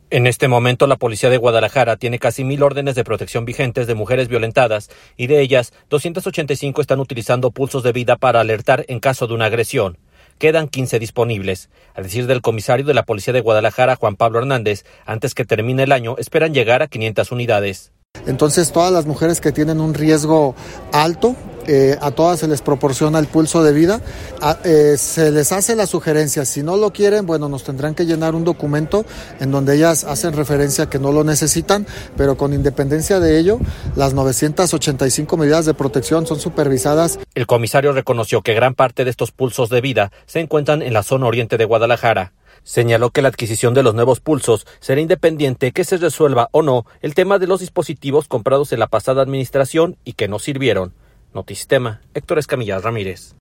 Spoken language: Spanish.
En este momento, la policía de Guadalajara tiene casi 1,000 órdenes de protección vigentes de mujeres violentadas y de ellas, 285 están utilizando pulsos de vida para alertar en caso de una agresión. Quedan 15 disponibles. A decir del comisario de la policía de Guadalajara, Juan Pablo Hernández, antes que termine el año, esperan llegar a 500 unidades. Entonces, todas las mujeres que tienen un riesgo alto, a todas se les proporciona el pulso de vida, se les hace la sugerencia, si no lo quieren, bueno, nos tendrán que llenar un documento en donde ellas hacen referencia que no lo necesitan, pero con independencia de ello, las 985 medidas de protección son supervisadas. El comisario reconoció que gran parte de estos pulsos de vida se encuentran en la zona oriente de Guadalajara. Señaló que la adquisición de los nuevos pulsos será independiente que se resuelva o no el tema de los dispositivos comprados en la pasada administración y que no sirvieron. Notisistema, Héctor Escamilla Ramírez.